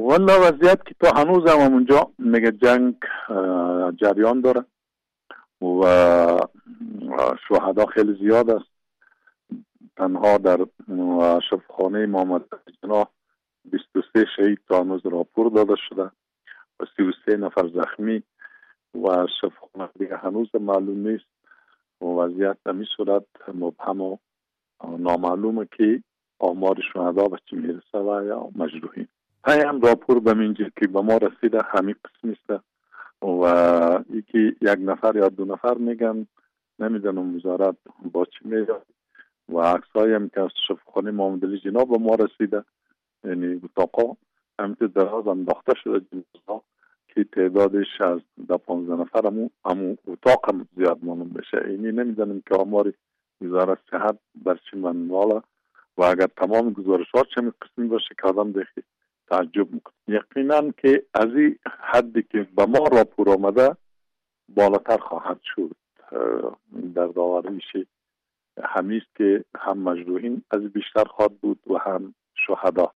والا وضعیت که تا هنوز هم اونجا میگه جنگ جریان داره و شهدا خیلی زیاد است. تنها در شفاخانه محمد جناح 23 شهید تا هنوز راپور داده شده و 33 نفر زخمی و شفاخانه دیگه هنوز معلوم نیست و وضعیت در این صورت مبهم و نامعلومه که آمار شهدا به چی میرسه و یا مجروحین. هم راپور به اینجا که به ما رسیده همین قسم است و یکی یک نفر یا 2 نفر میگن، نمیدونم وزارت با چی میگه و عکسایی هم که از شفاخانه محمد علی جناح به ما رسیده، یعنی اتاقا همینطور دراز انداخته شده جنازه که تعدادش از 15 نفر همون اتاق هم زیاد معلوم بشه. اینی نمیدونم که آمار وزارت صحت بر چی منواله و اگر تمام گزارشات چه قسمی باشه که آدم دیگه تعجب میکنه. یقینا که از این حدی که به ما راپور آمده بالاتر خواهد شد. در داوریش همیست که هم مجروحین از بیشتر خواهد بود و هم شهدا.